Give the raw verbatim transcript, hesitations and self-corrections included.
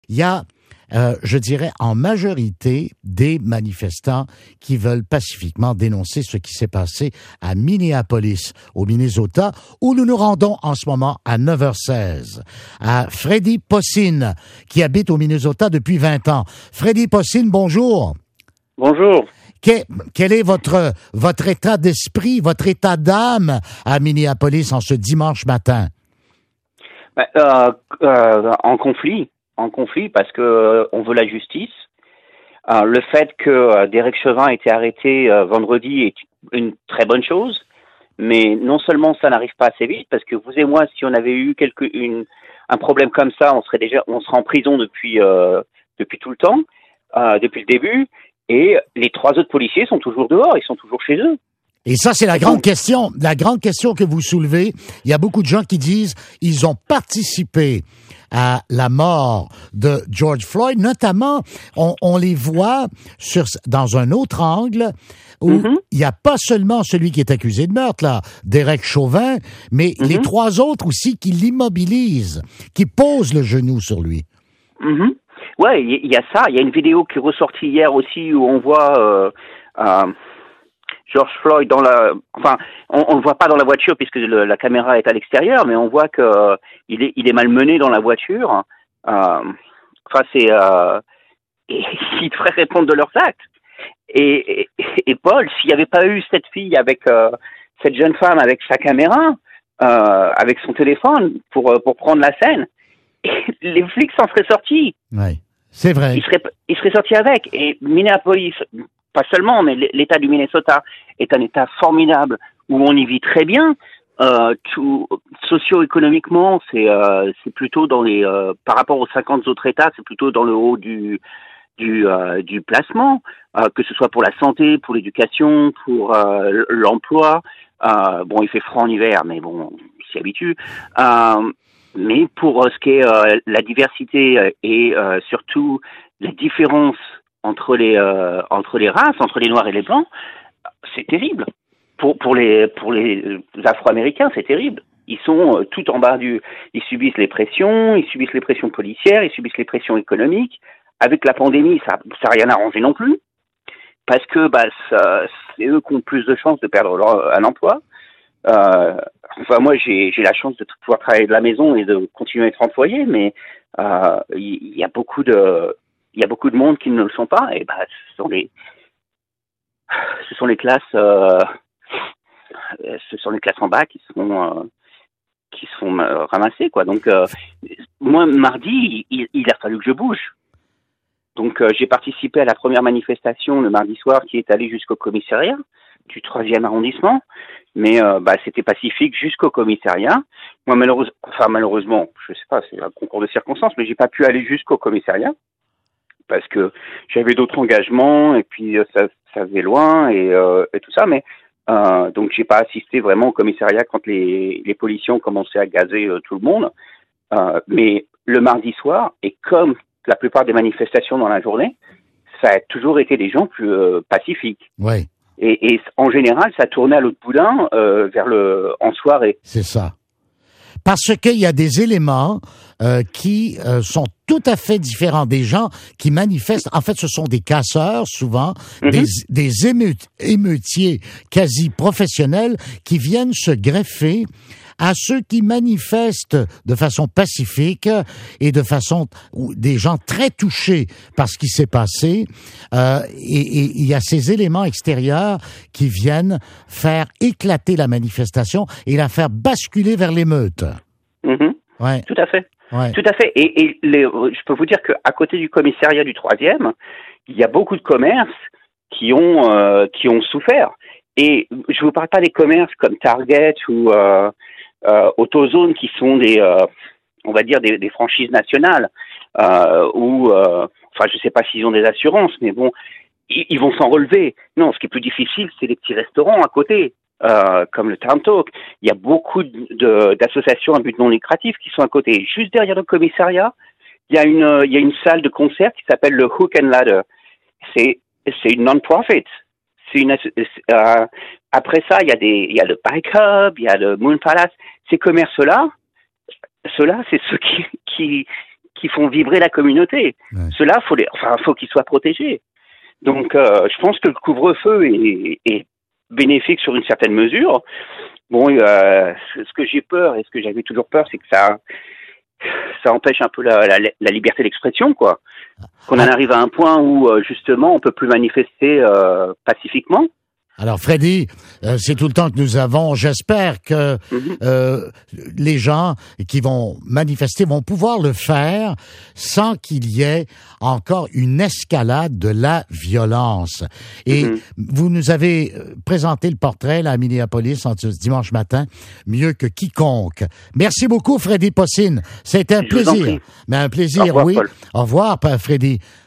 Il y a, euh, je dirais, en majorité des manifestants qui veulent pacifiquement dénoncer ce qui s'est passé à Minneapolis, au Minnesota, où nous nous rendons en ce moment à neuf heures seize, à Freddy Possine, qui habite au Minnesota depuis vingt ans. Freddy Possine, bonjour. Bonjour. Quel, quel est votre, votre état d'esprit, votre état d'âme à Minneapolis en ce dimanche matin? Ben, euh, euh, en conflit, en conflit parce que euh, on veut la justice. Euh, le fait que euh, Derek Chauvin ait été arrêté euh, vendredi est une très bonne chose, mais non seulement ça n'arrive pas assez vite, parce que vous et moi, si on avait eu quelque une un problème comme ça, on serait déjà on serait en prison depuis euh, depuis tout le temps, euh, depuis le début, et les trois autres policiers sont toujours dehors, ils sont toujours chez eux. Et ça, c'est la grande question, la grande question que vous soulevez. Il y a beaucoup de gens qui disent ils ont participé à la mort de George Floyd, notamment, on, on les voit sur, dans un autre angle où mm-hmm. il n'y a pas seulement celui qui est accusé de meurtre, là, Derek Chauvin, mais mm-hmm. les trois autres aussi qui l'immobilisent, qui posent le genou sur lui. Mm-hmm. Ouais, il y a ça. Il y a une vidéo qui est ressortie hier aussi où on voit euh, euh, George Floyd dans la, enfin, on, on le voit pas dans la voiture puisque le, la caméra est à l'extérieur, mais on voit que euh, il est, il est malmené dans la voiture. Euh, enfin, c'est, euh, et, ils devraient répondre de leurs actes. Et, et, et Paul, s'il n'y avait pas eu cette fille avec euh, cette jeune femme avec sa caméra, euh, avec son téléphone pour pour prendre la scène, les flics s'en seraient sortis. Oui, c'est vrai. Ils seraient, ils seraient sortis avec. Et Minneapolis, pas seulement, mais l'État du Minnesota est un État formidable où on y vit très bien. Euh, tout, socio-économiquement, c'est, euh, c'est plutôt dans les, euh, par rapport aux cinquante autres États, c'est plutôt dans le haut du, du, euh, du placement, euh, que ce soit pour la santé, pour l'éducation, pour euh, l'emploi. Euh, bon, il fait froid en hiver, mais bon, on s'y habitue. Euh, mais pour euh, ce qui est euh, la diversité et euh, surtout la différence entre les euh, entre les races, entre les noirs et les blancs, c'est terrible. Pour pour les pour les Afro-Américains, c'est terrible. Ils sont euh, tout en bas du, ils subissent les pressions, ils subissent les pressions policières, ils subissent les pressions économiques. Avec la pandémie, ça ça n'a rien arrangé non plus, parce que bah ça, c'est eux qui ont plus de chances de perdre leur, un emploi. Euh, enfin moi j'ai j'ai la chance de pouvoir travailler de la maison et de continuer à être employé, mais euh, il y a beaucoup de il y a beaucoup de monde qui ne le sont pas, et bah ce sont les ce sont les classes euh, ce sont les classes en bas qui sont euh, qui sont euh, ramassées quoi. Donc euh, moi mardi il, il a fallu que je bouge. Donc euh, j'ai participé à la première manifestation le mardi soir qui est allée jusqu'au commissariat du troisième arrondissement, mais euh, bah c'était pacifique jusqu'au commissariat. Moi malheureusement, enfin malheureusement, je sais pas, c'est un concours de circonstances, mais j'ai pas pu aller jusqu'au commissariat parce que j'avais d'autres engagements et puis euh, ça ça faisait loin et, euh, et tout ça, mais euh, donc j'ai pas assisté vraiment au commissariat quand les les policiers ont commencé à gazer euh, tout le monde. Euh, mais le mardi soir, et comme la plupart des manifestations dans la journée, ça a toujours été des gens plus euh, pacifiques. Oui. Et, et en général, ça tournait à l'autre boudin euh, vers le en soirée. C'est ça. Parce qu'il y a des éléments euh, qui euh, sont tout à fait différents des gens qui manifestent. En fait, ce sont des casseurs, souvent, mm-hmm. des, des émeut- émeutiers quasi professionnels qui viennent se greffer à ceux qui manifestent de façon pacifique et de façon où des gens très touchés par ce qui s'est passé. Euh, et il y a ces éléments extérieurs qui viennent faire éclater la manifestation et la faire basculer vers l'émeute. Mmh. Ouais. Tout à fait. Ouais. Tout à fait. Et, et les, je peux vous dire qu'à côté du commissariat du troisième, il y a beaucoup de commerces qui ont euh, qui ont souffert. Et je vous parle pas des commerces comme Target ou euh, euh, AutoZone qui sont des euh, on va dire des, des franchises nationales euh, ou euh, enfin je sais pas s'ils ont des assurances, mais bon ils, ils vont s'en relever. Non, ce qui est plus difficile, c'est les petits restaurants à côté. Euh, comme le Town Talk, il y a beaucoup de, d'associations à but non lucratif qui sont à côté. Juste derrière le commissariat, il y a une, il y a une salle de concert qui s'appelle le Hook and Ladder. C'est, c'est une non-profit. C'est une, euh, après ça, il y a des, il y a le Bike Hub, il y a le Moon Palace. Ces commerces-là, ceux-là, c'est ceux qui, qui, qui font vibrer la communauté. Ouais. Ceux-là, faut les, enfin, faut qu'ils soient protégés. Donc, euh, je pense que le couvre-feu est, est bénéfique sur une certaine mesure. Bon, euh, ce que j'ai peur et ce que j'avais toujours peur, c'est que ça, ça empêche un peu la, la, la liberté d'expression, quoi. Qu'on en arrive à un point où, euh, justement, on peut plus manifester euh, pacifiquement. Alors, Freddy, euh, c'est tout le temps que nous avons. J'espère que mm-hmm. euh, les gens qui vont manifester vont pouvoir le faire sans qu'il y ait encore une escalade de la violence. Et mm-hmm. vous nous avez présenté le portrait là, à Minneapolis en dimanche matin, mieux que quiconque. Merci beaucoup, Freddy Possine. C'était un Je plaisir. Mais un plaisir, Au revoir, oui. Paul. Au revoir, Freddy.